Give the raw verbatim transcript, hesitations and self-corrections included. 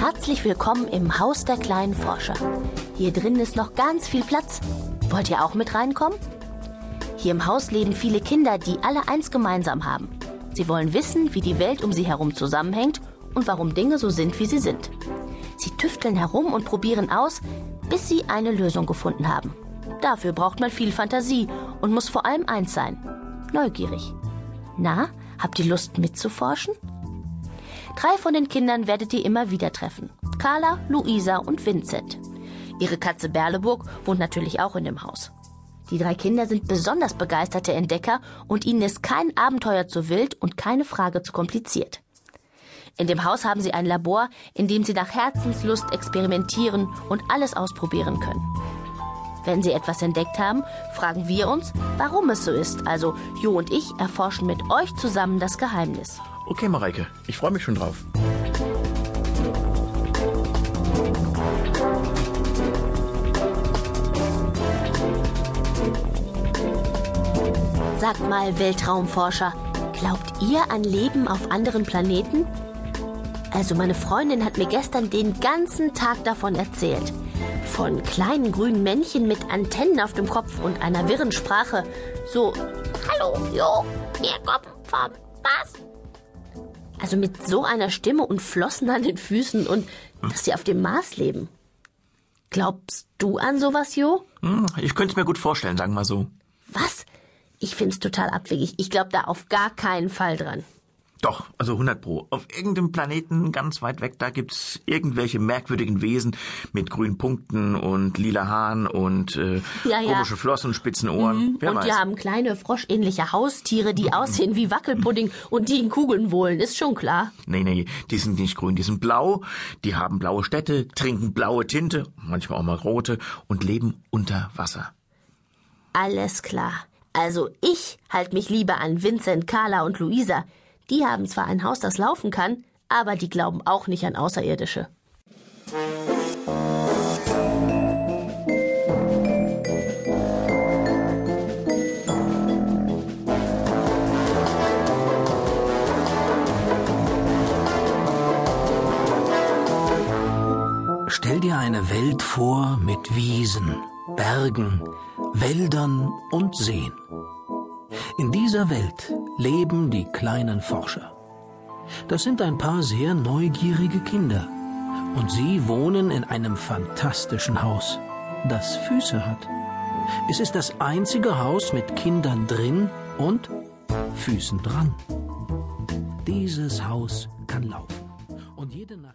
Herzlich willkommen im Haus der kleinen Forscher. Hier drin ist noch ganz viel Platz. Wollt ihr auch mit reinkommen? Hier im Haus leben viele Kinder, die alle eins gemeinsam haben. Sie wollen wissen, wie die Welt um sie herum zusammenhängt und warum Dinge so sind, wie sie sind. Sie tüfteln herum und probieren aus, bis sie eine Lösung gefunden haben. Dafür braucht man viel Fantasie und muss vor allem eins sein: neugierig. Na, habt ihr Lust mitzuforschen? Drei von den Kindern werdet ihr immer wieder treffen: Carla, Luisa und Vincent. Ihre Katze Berleburg wohnt natürlich auch in dem Haus. Die drei Kinder sind besonders begeisterte Entdecker und ihnen ist kein Abenteuer zu wild und keine Frage zu kompliziert. In dem Haus haben sie ein Labor, in dem sie nach Herzenslust experimentieren und alles ausprobieren können. Wenn sie etwas entdeckt haben, fragen wir uns, warum es so ist. Also Jo und ich erforschen mit euch zusammen das Geheimnis. Okay, Mareike, ich freue mich schon drauf. Sagt mal, Weltraumforscher, glaubt ihr an Leben auf anderen Planeten? Also meine Freundin hat mir gestern den ganzen Tag davon erzählt. Von kleinen grünen Männchen mit Antennen auf dem Kopf und einer wirren Sprache. So, hallo, Jo, wir kommen vom Mars. Also mit so einer Stimme und Flossen an den Füßen und dass sie auf dem Mars leben. Glaubst du an sowas, Jo? Ich könnte es mir gut vorstellen, sagen wir so. Was? Ich find's total abwegig. Ich glaube da auf gar keinen Fall dran. Doch, also hundert Pro. Auf irgendeinem Planeten ganz weit weg, da gibt's irgendwelche merkwürdigen Wesen mit grünen Punkten und lila Haaren und äh, ja, ja. komische Flossen und spitzen Ohren. Mhm. Wer und weiß. die haben kleine froschähnliche Haustiere, die aussehen wie Wackelpudding und die in Kugeln wohlen, ist schon klar. Nee, nee, die sind nicht grün, die sind blau, die haben blaue Städte, trinken blaue Tinte, manchmal auch mal rote und leben unter Wasser. Alles klar. Also ich halte mich lieber an Vincent, Carla und Luisa. Die haben zwar ein Haus, das laufen kann, aber die glauben auch nicht an Außerirdische. Stell dir eine Welt vor mit Wiesen, Bergen, Wäldern und Seen. In dieser Welt leben die kleinen Forscher. Das sind ein paar sehr neugierige Kinder. Und sie wohnen in einem fantastischen Haus, das Füße hat. Es ist das einzige Haus mit Kindern drin und Füßen dran. Dieses Haus kann laufen. Und jede Nacht